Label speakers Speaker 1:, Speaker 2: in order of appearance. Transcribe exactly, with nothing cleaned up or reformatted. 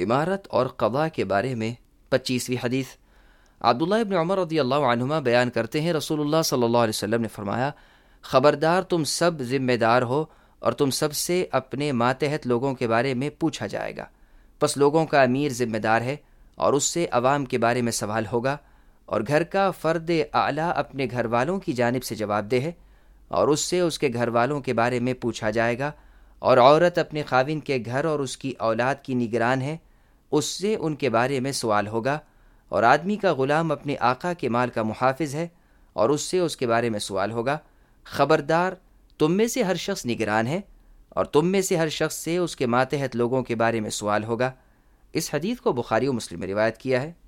Speaker 1: इमारत और क़ज़ा के बारे में पच्चीसवीं हदीस। अब्दुल्लाह इब्न उमर रज़ियल्लाहु अन्हुमा बयान करते हैं, रसूलुल्लाह सल्लल्लाहु अलैहि वसल्लम ने फरमाया, ख़बरदार तुम सब जिम्मेदार हो और तुम सब से अपने मातहत लोगों के बारे में पूछा जाएगा। बस लोगों का अमीर जिम्मेदार है और उससे अवाम के बारे में सवाल होगा, और घर का फ़र्द आला अपने घर वालों की जानिब से जवाबदेह है और उससे उसके घर वालों के बारे में पूछा जाएगा, और औरत अपने खाविन के घर और उसकी औलाद की निगरान है, उससे उनके बारे में सवाल होगा, और आदमी का ग़ुलाम अपने आका के माल का मुहाफ़िज़ है और उससे उसके बारे में सवाल होगा। ख़बरदार तुम में से हर शख्स निगरान है और तुम में से हर शख्स से उसके मातहत लोगों के बारे में सवाल होगा। इस हदीस को बुखारी और मुस्लिम में रिवायत किया है।